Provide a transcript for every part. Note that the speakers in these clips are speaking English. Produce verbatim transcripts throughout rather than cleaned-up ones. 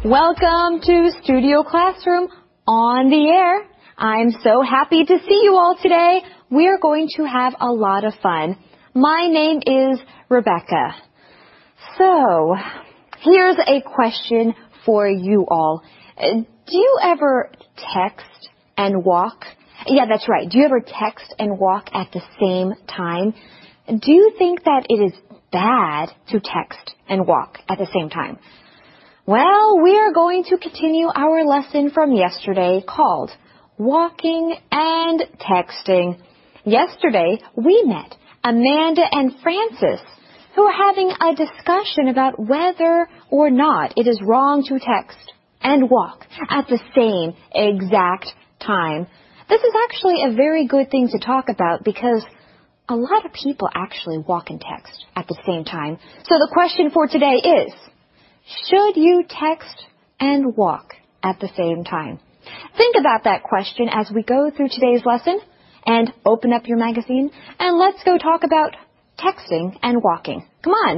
Welcome to Studio Classroom on the air. I'm so happy to see you all today. We're going to have a lot of fun. My name is Rebecca. So, here's a question for you all. Do you ever text and walk? Yeah, that's right. Do you ever text and walk at the same time? Do you think that it is bad to text and walk at the same time? Well, we are going to continue our lesson from yesterday called Walking and Texting. Yesterday, we met Amanda and Francis, who are having a discussion about whether or not it is wrong to text and walk at the same exact time. This is actually a very good thing to talk about because a lot of people actually walk and text at the same time. So the question for today is, should you text and walk at the same time? Think about that question as we go through today's lesson and open up your magazine and let's go talk about texting and walking. Come on.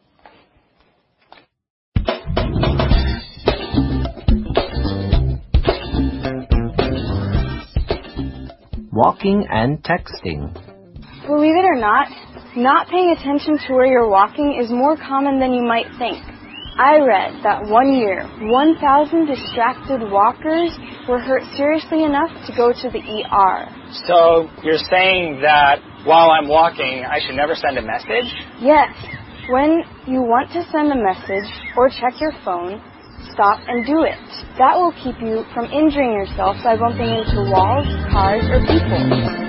Walking and texting. Believe it or not, not paying attention to where you're walking is more common than you might think. I read that one year, one thousand distracted walkers were hurt seriously enough to go to the E R. So you're saying that while I'm walking, I should never send a message? Yes. When you want to send a message or check your phone, stop and do it. That will keep you from injuring yourself by bumping into walls, cars, or people.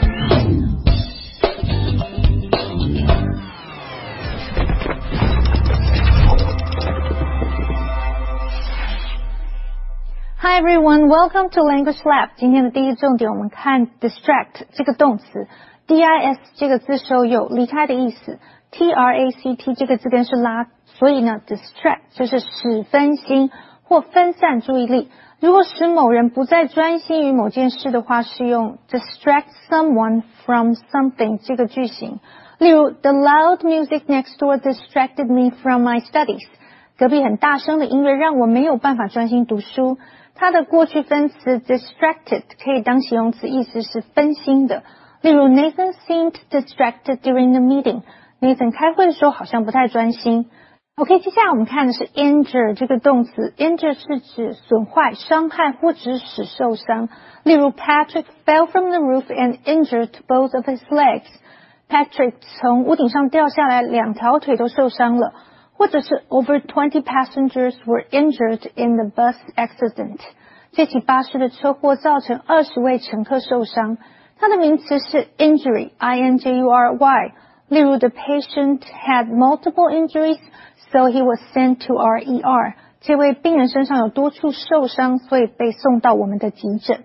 Hi everyone, welcome to Language Lab. 今天的第一重点，我们看 distract 这个动词 ，D I S 这个字首有离开的意思 ，T R A C T 这个字根是拉，所以呢 distract 就是使分心或分散注意力。如果使某人不再专心于某件事的话，是用 distract someone from something 这个句型。例如 The loud music next door distracted me from my studies. 隔壁很大声的音乐让我没有办法专心读书。它的过去分词 distracted 可以当形容词，意思是分心的。例如 Nathan seemed distracted during the meeting. Nathan 开会的时候好像不太专心。OK， 接下来我们看的是 injure 这个动词 ，injure 是指损坏、伤害或者使受伤。例如 Patrick fell from the roof and injured both of his legs. Patrick 从屋顶上掉下来，两条腿都受伤了。或者是 over twenty passengers were injured in the bus accident. 这起巴士的车祸造成二十位乘客受伤。它的名词是 injury, I N J U R Y. 例如 the patient had multiple injuries, so he was sent to our E R. 这位病人身上有多处受伤，所以被送到我们的急诊。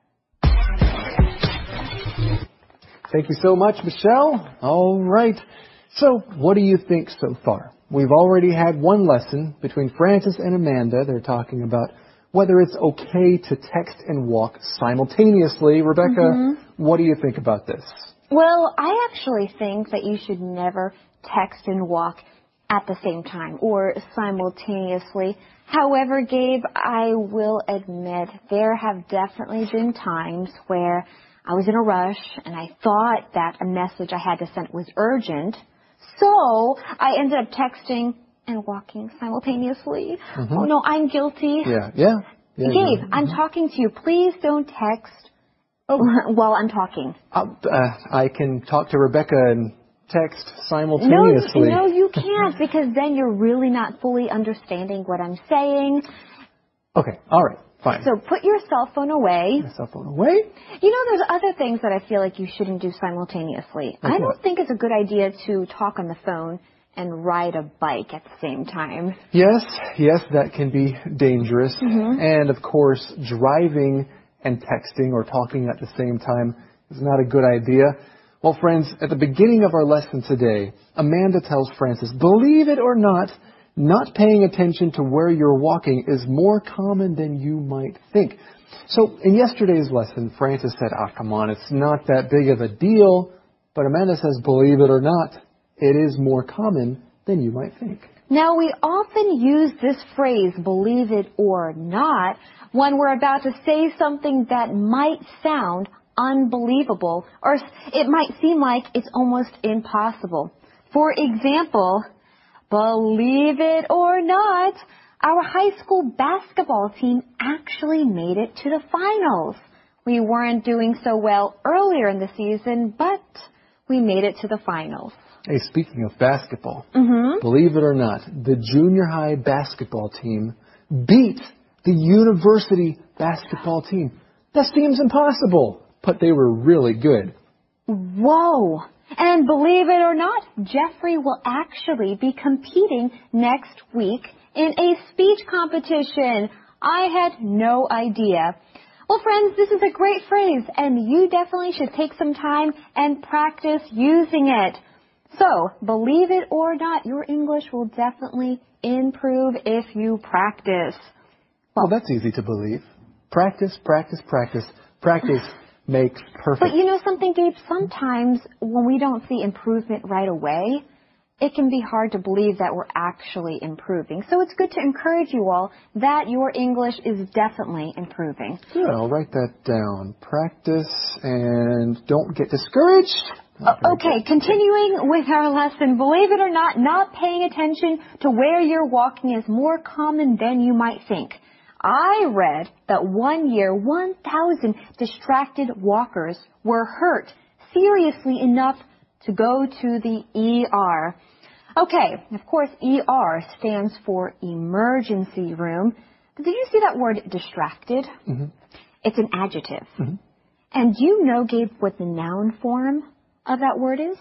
Thank you so much, Michelle. All right. So, what do you think so far? We've already had one lesson between Francis and Amanda. They're talking about whether it's okay to text and walk simultaneously. Rebecca, mm-hmm. What do you think about this? Well, I actually think that you should never text and walk at the same time or simultaneously. However, Gabe, I will admit there have definitely been times where I was in a rush and I thought that a message I had to send was urgent. So I ended up texting and walking simultaneously. Mm-hmm. Oh, no, I'm guilty. Yeah, yeah. yeah Gabe, yeah. I'm mm-hmm. talking to you. Please don't text oh. while I'm talking. Uh, uh, I can talk to Rebecca and text simultaneously. No, no, you can't because then you're really not fully understanding what I'm saying. Okay, all right. Fine. So put your cell phone away. My cell phone away? You know, there's other things that I feel like you shouldn't do simultaneously. Like I don't what? think it's a good idea to talk on the phone and ride a bike at the same time. Yes, yes, that can be dangerous. Mm-hmm. And, of course, driving and texting or talking at the same time is not a good idea. Well, friends, at the beginning of our lesson today, Amanda tells Francis, believe it or not, not paying attention to where you're walking is more common than you might think. So in yesterday's lesson, Francis said, ah, come on, it's not that big of a deal. But Amanda says, believe it or not, it is more common than you might think. Now, we often use this phrase, believe it or not, when we're about to say something that might sound unbelievable, or it might seem like it's almost impossible. For example, believe it or not, our high school basketball team actually made it to the finals. We weren't doing so well earlier in the season, but we made it to the finals. Hey, speaking of basketball, Mm-hmm. believe it or not, the junior high basketball team beat the university basketball team. That seems impossible, but they were really good. Whoa! And believe it or not, Jeffrey will actually be competing next week in a speech competition. I had no idea. Well, friends, this is a great phrase, and you definitely should take some time and practice using it. So, believe it or not, your English will definitely improve if you practice. Well, that's easy to believe. Practice, practice, practice. Practice makes perfect. But you know something, Gabe? Sometimes when we don't see improvement right away, it can be hard to believe that we're actually improving. So it's good to encourage you all that your English is definitely improving. Good, I'll write that down. Practice and don't get discouraged. Uh, okay, continuing with our lesson, believe it or not, not paying attention to where you're walking is more common than you might think. I read that one year, one thousand distracted walkers were hurt seriously enough to go to the E R. Okay, of course, E R stands for emergency room. Did you see that word distracted? Mm-hmm. It's an adjective. Mm-hmm. And do you know, Gabe, what the noun form of that word is?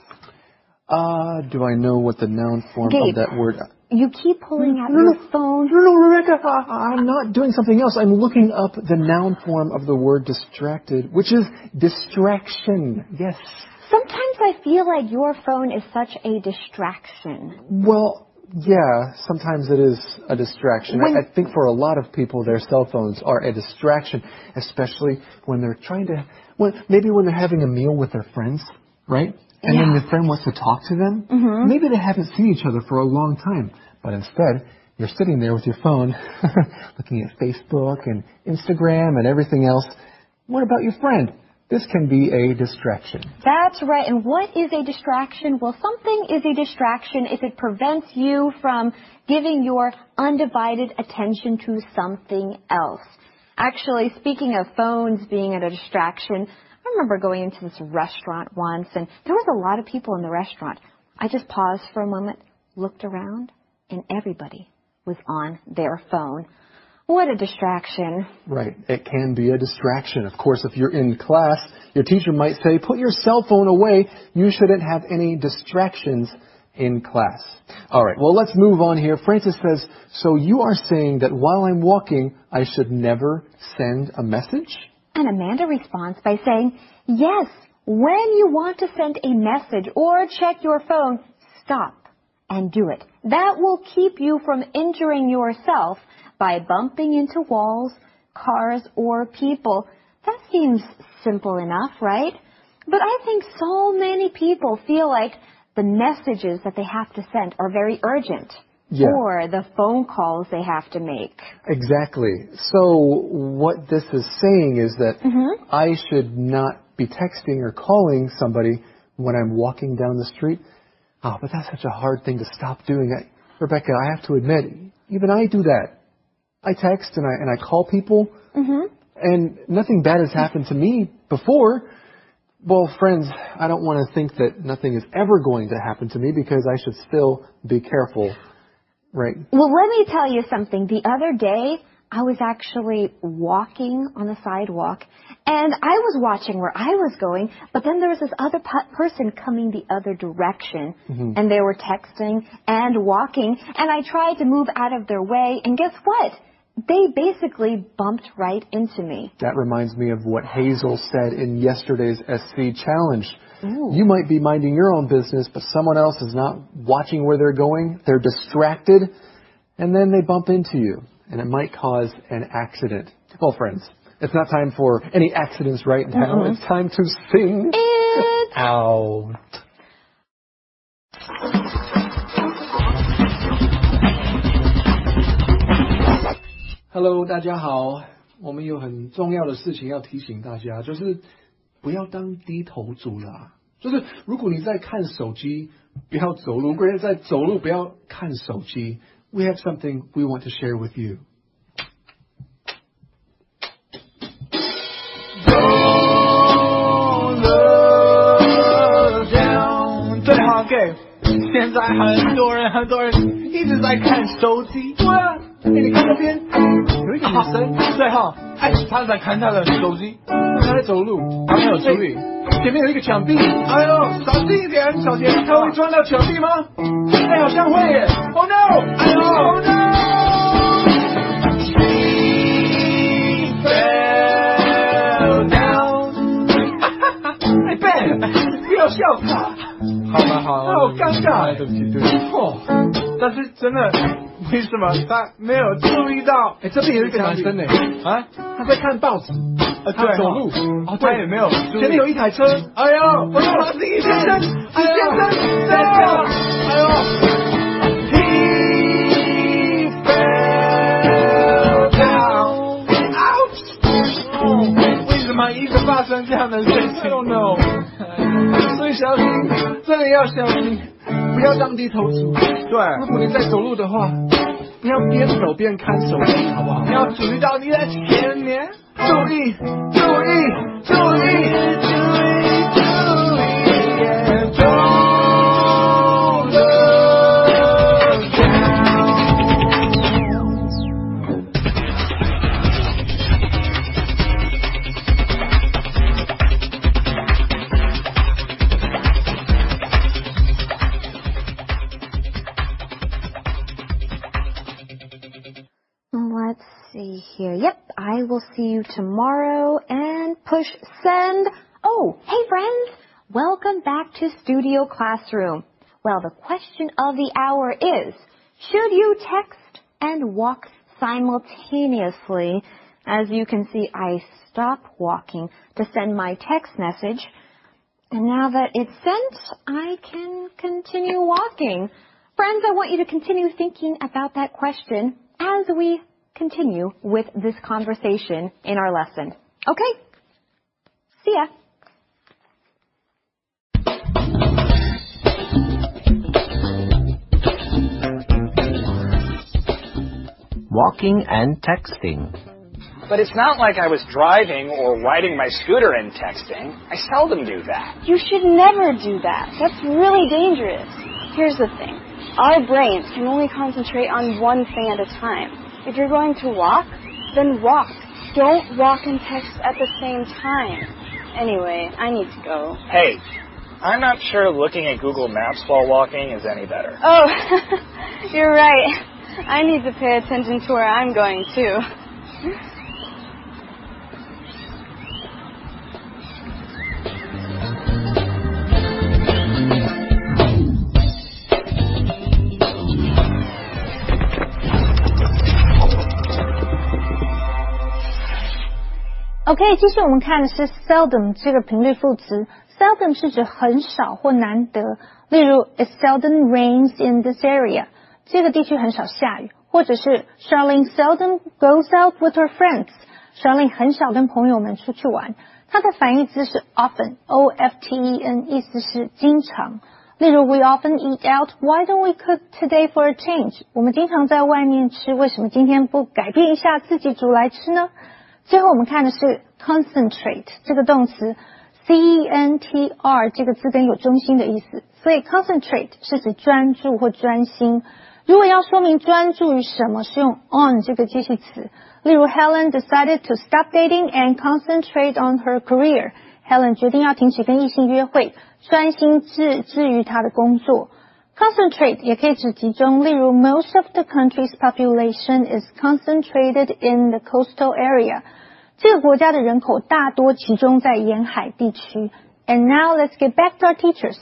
Uh, do I know what the noun form Gabe, of that word? You keep pulling out no, your no, phone. No, no, Rebecca, I, I'm not doing something else. I'm looking up the noun form of the word distracted, which is distraction. Yes. Sometimes I feel like your phone is such a distraction. Well, yeah, sometimes it is a distraction. When, I, I think for a lot of people, their cell phones are a distraction, especially when they're trying to, when, maybe when they're having a meal with their friends, right? And yeah. then your friend wants to talk to them. Mm-hmm. Maybe they haven't seen each other for a long time, but instead, you're sitting there with your phone, looking at Facebook and Instagram and everything else. What about your friend? This can be a distraction. That's right. And what is a distraction? Well, something is a distraction if it prevents you from giving your undivided attention to something else. Actually, speaking of phones being a distraction, I remember going into this restaurant once, and there was a lot of people in the restaurant. I just paused for a moment, looked around, and everybody was on their phone. What a distraction. Right. It can be a distraction. Of course, if you're in class, your teacher might say, put your cell phone away. You shouldn't have any distractions in class. All right. Well, let's move on here. Francis says, so you are saying that while I'm walking, I should never send a message? And Amanda responds by saying, yes, when you want to send a message or check your phone, stop and do it. That will keep you from injuring yourself by bumping into walls, cars, or people. That seems simple enough, right? But I think so many people feel like the messages that they have to send are very urgent. Yeah. Or the phone calls they have to make. Exactly. So what this is saying is that Mm-hmm. I should not be texting or calling somebody when I'm walking down the street. Oh, but that's such a hard thing to stop doing. I, Rebecca, I have to admit, even I do that. I text and I and I call people, Mm-hmm. and nothing bad has happened to me before. Well, friends, I don't want to think that nothing is ever going to happen to me because I should still be careful, right? Well, let me tell you something. The other day, I was actually walking on the sidewalk, and I was watching where I was going, but then there was this other p- person coming the other direction, Mm-hmm. and they were texting and walking, and I tried to move out of their way, and guess what? They basically bumped right into me. That reminds me of what Hazel said in yesterday's S C Challenge. Ooh. You might be minding your own business, but someone else is not watching where they're going. They're distracted, and then they bump into you, and it might cause an accident. Well, friends, it's not time for any accidents right now. Mm-mm. It's time to sing It out. Hello， 大家好。我们有很重要的事情要提醒大家，就是不要当低头族啦。就是如果你在看手机，不要走路；如果你在走路，不要看手机。We have something we want to share with you. Don't look down. 对，好 ，OK。现在很多人，很多人一直在看手机。对啊，哎，你看那边有一个女生，对哈，哎，她在看她的手机， 她在走路， 她没有注意。 前面有一个墙壁， 哎呦，小心一点，小心！她会撞到墙壁吗？哎，好像会耶。Oh no！ 哎呦 ，Oh no！She fell down。哎 ，Ben， 不要笑他。 好吧，好， 好尴尬， 对不起，对不起。 哦，但是真的，为什么他没有注意到？ 哎，这边有一个男生呢， 啊， 他在看报纸， 呃， 他走路， 哦，他也没有， 前面有一台车， 哎呦，我说李先生，李先生，在这，哎呦 ，He fell down，ouch， 哦，为什么一直发生这样的事情 ？I don't know。所以小心，真的要小心， 不要当低头族。 对， 如果你在走路的话，不要边走边看手机，好不好？ 你要注意到你的前面， 注意，注意，注意，注意，注意 ，Don't look Let's see here. Yep, I will see you tomorrow and push send. Oh, hey friends! Welcome back to Studio Classroom. Well, the question of the hour is, should you text and walk simultaneously? As you can see, I stop walking to send my text message. And now that it's sent, I can continue walking. Friends, I want you to continue thinking about that question as we continue with this conversation in our lesson. Okay? See ya. Walking and texting. But it's not like I was driving or riding my scooter and texting. I seldom do that. You should never do that. That's really dangerous. Here's the thing. Our brains can only concentrate on one thing at a time. If you're going to walk, then walk. Don't walk and text at the same time. Anyway, I need to go. Hey, I'm not sure looking at Google Maps while walking is any better. Oh, you're right. I need to pay attention to where I'm going, too. OK， 继续我们看的是 seldom 这个频率副词。seldom 是指很少或难得，例如 It seldom rains in this area， 这个地区很少下雨，或者是 Charlene seldom goes out with her friends， Charlene 很少跟朋友们出去玩。它的反义词是 often， O F T E N， 意思是经常。例如 We often eat out, why don't we cook today for a change？ 我们经常在外面吃，为什么今天不改变一下自己煮来吃呢？最后我们看的是 concentrate 这个动词 C E N T R 这个字根有中心的意思，所以 concentrate 是指专注或专心。如果要说明专注于什么，是用 on 这个介系词。例如 Helen decided to stop dating and concentrate on her career。 Helen 决定要停止跟异性约会，专心致志于她的工作。Concentrate 也可以指集中，例如 Most of the country's population is concentrated in the coastal area。 这个国家的人口大多集中在沿海地区。And now let's get back to our teachers.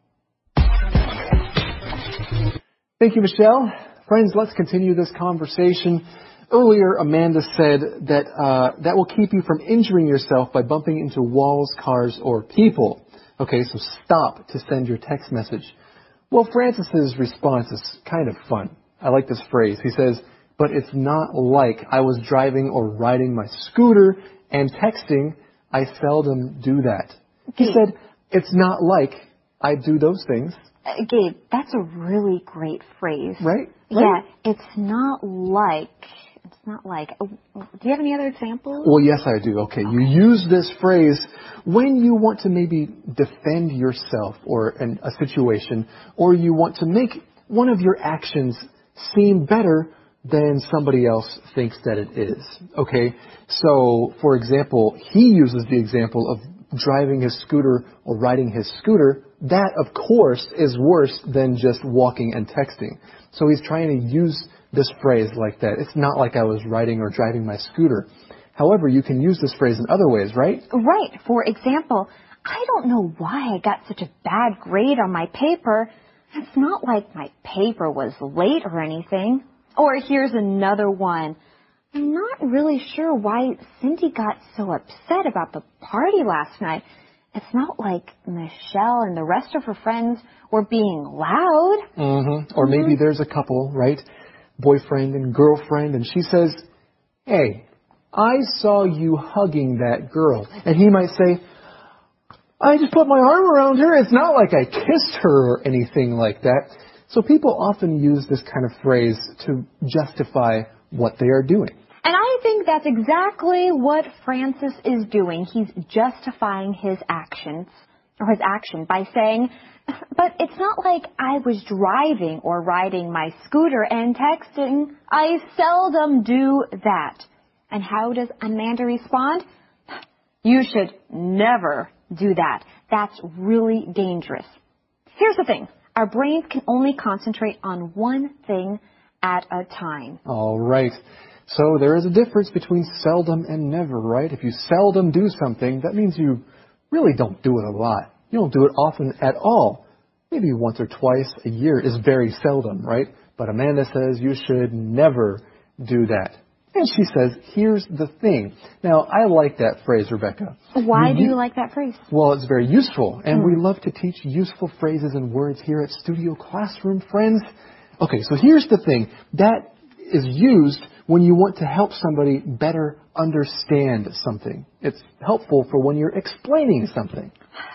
Thank you, Michelle. Friends, let's continue this conversation. Earlier, Amanda said that uh, that will keep you from injuring yourself by bumping into walls, cars, or people. Okay, so stop to send your text message. Well, Francis's response is kind of fun. I like this phrase. He says, but it's not like I was driving or riding my scooter and texting. I seldom do that. He Gabe. said, it's not like I do those things. Uh, Gabe, that's a really great phrase. Right? Yeah, Right? it's not like. It's not like. Oh, do you have any other examples? Well, yes, I do. Okay, you use this phrase when you want to maybe defend yourself or an, a situation, or you want to make one of your actions seem better than somebody else thinks that it is. Okay, so for example, he uses the example of driving his scooter or riding his scooter. That, of course, is worse than just walking and texting. So he's trying to use this phrase like that. It's not like I was riding or driving my scooter. However, you can use this phrase in other ways, right? Right. For example, I don't know why I got such a bad grade on my paper. It's not like my paper was late or anything. Or here's another one. I'm not really sure why Cindy got so upset about the party last night. It's not like Michelle and the rest of her friends were being loud. Mm-hmm. Or maybe there's a couple, right? Boyfriend and girlfriend, and she says, hey, I saw you hugging that girl. And he might say, I just put my arm around her. It's not like I kissed her or anything like that. So people often use this kind of phrase to justify what they are doing. And I think that's exactly what Francis is doing. He's justifying his actions, or his action, by saying, but it's not like I was driving or riding my scooter and texting. I seldom do that. And how does Amanda respond? You should never do that. That's really dangerous. Here's the thing. Our brains can only concentrate on one thing at a time. All right. So there is a difference between seldom and never, right? If you seldom do something, that means you really don't do it a lot. You don't do it often at all. Maybe once or twice a year is very seldom, right? But Amanda says you should never do that. And she says, here's the thing. Now, I like that phrase, Rebecca. Why You- do you like that phrase? Well, it's very useful, and we love to teach useful phrases and words here at Studio Classroom, friends. Okay, so here's the thing. That is used when you want to help somebody better understand something. It's helpful for when you're explaining something.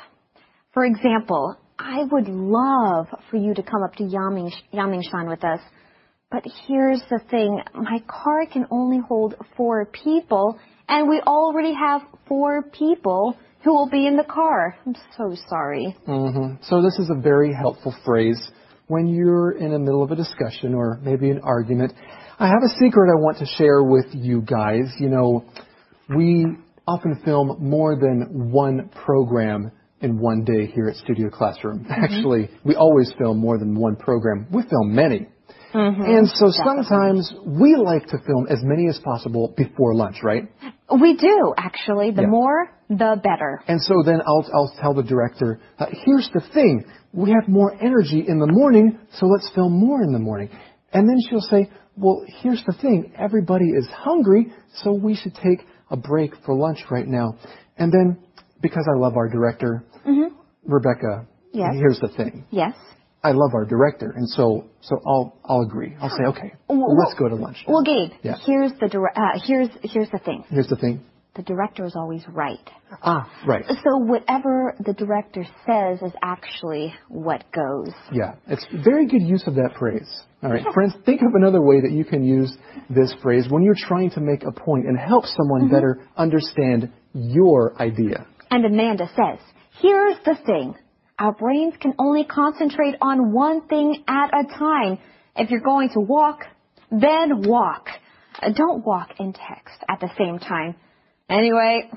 For example, I would love for you to come up to Yaming, Yamingshan with us. But here's the thing. My car can only hold four people, and we already have four people who will be in the car. I'm so sorry. Mm-hmm. So this is a very helpful phrase when you're in the middle of a discussion or maybe an argument. I have a secret I want to share with you guys. You know, we often film more than one program in one day here at Studio Classroom. Mm-hmm. Actually, we always film more than one program. We film many. Mm-hmm. And so Definitely. sometimes we like to film as many as possible before lunch, right? We do, actually. The Yeah. more, the better. And so then I'll, I'll tell the director, uh, here's the thing. We have more energy in the morning, so let's film more in the morning. And then she'll say, well, here's the thing. Everybody is hungry, so we should take a break for lunch right now. And then, because I love our director, Mm-hmm. Rebecca, Yes. here's the thing. Yes. I love our director, and so so I'll I'll agree. I'll say, okay, Well, let's go to lunch. Well, Gabe, Yeah. here's the dire- uh, here's here's the thing. Here's the thing. The director is always right. Ah, right. So whatever the director says is actually what goes. Yeah, it's very good use of that phrase. All right, friends, think of another way that you can use this phrase when you're trying to make a point and help someone Mm-hmm. better understand your idea. And Amanda says, here's the thing. Our brains can only concentrate on one thing at a time. If you're going to walk, then walk. Uh, Don't walk and text at the same time. Anyway,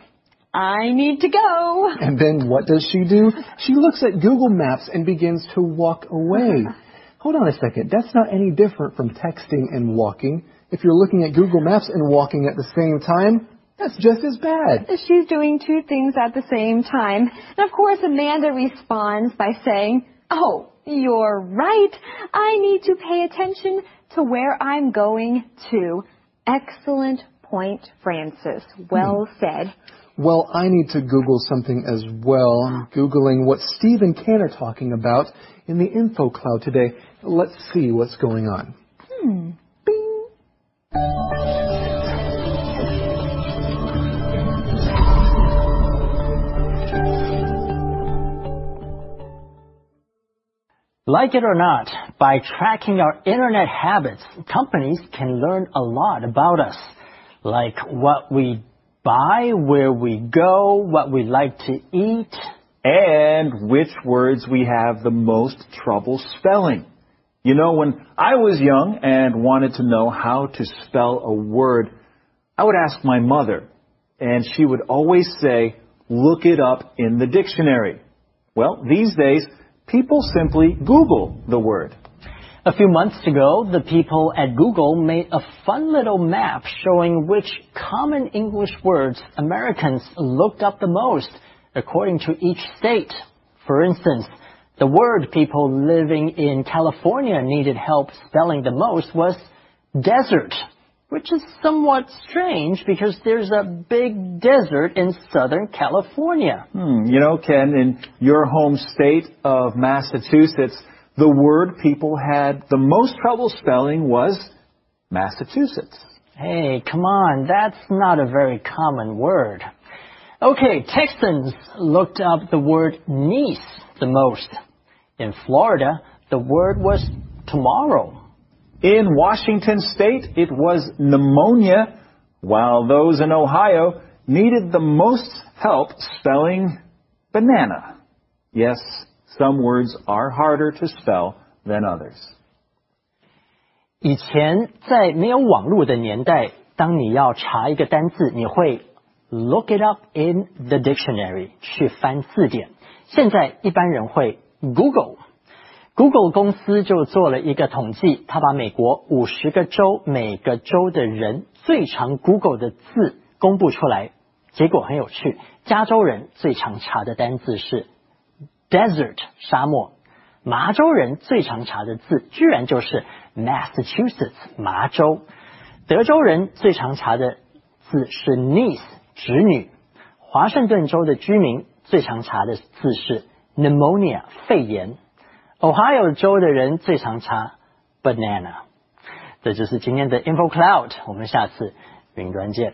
I need to go. And then what does she do? She looks at Google Maps and begins to walk away. Hold on a second. That's not any different from texting and walking. If you're looking at Google Maps and walking at the same time, that's just as bad. She's doing two things at the same time. And of course, Amanda responds by saying, oh, you're right. I need to pay attention to where I'm going to. Excellent point, Francis. Well hmm. said. Well, I need to Google something as well. I'm Googling what Steve and Ken are talking about in the info cloud today. Let's see what's going on. Hmm. Bing. Like it or not, by tracking our internet habits, companies can learn a lot about us, like what we buy, where we go, what we like to eat, and which words we have the most trouble spelling. You know, when I was young and wanted to know how to spell a word, I would ask my mother, and she would always say, look it up in the dictionary. Well, these days, people simply Google the word. A few months ago, the people at Google made a fun little map showing which common English words Americans looked up the most according to each state. For instance, the word people living in California needed help spelling the most was desert, which is somewhat strange because there's a big desert in Southern California. Hmm, you know, Ken, in your home state of Massachusetts, the word people had the most trouble spelling was Massachusetts. Hey, come on, that's not a very common word. Okay, Texans looked up the word niece the most. In Florida, the word was tomorrow. In Washington State, it was pneumonia, while those in Ohio needed the most help spelling banana. Yes, some words are harder to spell than others. 以前在没有网络的年代，当你要查一个单字，你会 look it up in the dictionary 去翻字典。现在一般人会 Google。Google 公司就做了一个统计，他把美国五十个州每个州的人最常 Google 的字公布出来，结果很有趣。加州人最常查的单字是 desert 沙漠，麻州人最常查的字居然就是 Massachusetts 麻州，德州人最常查的字是 niece 侄女，华盛顿州的居民最常查的字是 pneumonia 肺炎。Ohio 州的人最常查 banana。这就是今天的 Info Cloud， 我们下次云端见。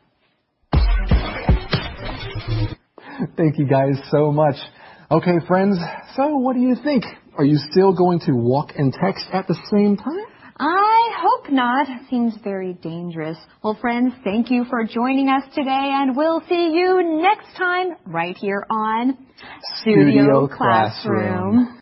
Thank you guys so much. Okay, friends, so what do you think? Are you still going to walk and text at the same time? I hope not. Seems very dangerous. Well, friends, thank you for joining us today, and we'll see you next time right here on Studio, Studio Classroom. Classroom.